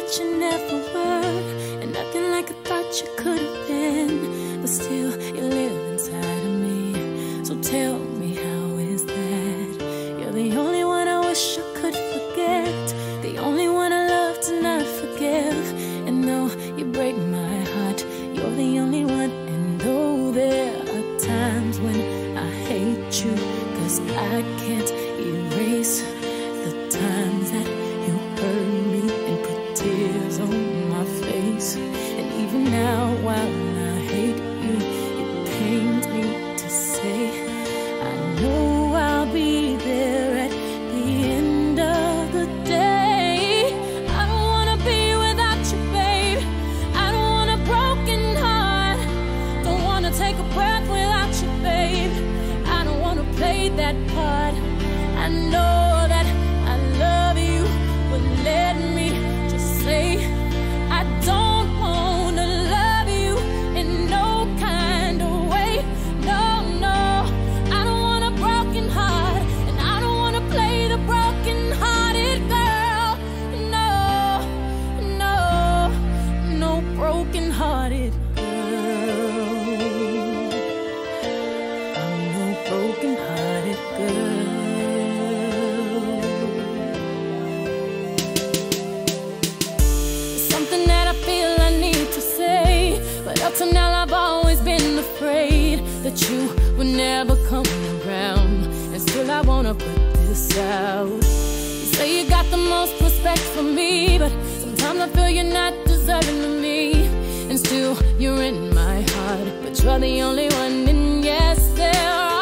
you never were, and nothing like I thought you could have been. But still, you live inside of me. So tell me, how is that? You're the only one I wish I could forget, the only one I love to not forgive. And though you break my heart, you're the only one. And though there are times when I hate you, 'cause I can't erase the times that you hurt me and put tears on my face. And even now, while I hate you, it pains me to say I know I'll be there at the end of the day. I don't wanna be without you, babe. I don't want a broken heart. Don't wanna take a breath without you, babe. I don't wanna play that part. I know that I love you, but let me just say I don't wanna love you in no kind of way. No, no, I don't want a broken heart, and I don't wanna play the broken-hearted girl. No, no, no broken-hearted girl. I'm no broken-hearted girl. Something that I feel I need to say, but up till now I've always been afraid that you would never come around. And still I wanna put this out. You say you got the most respect for me, but sometimes I feel you're not deserving of me. And still you're in my heart, but you're the only one. And yes, there are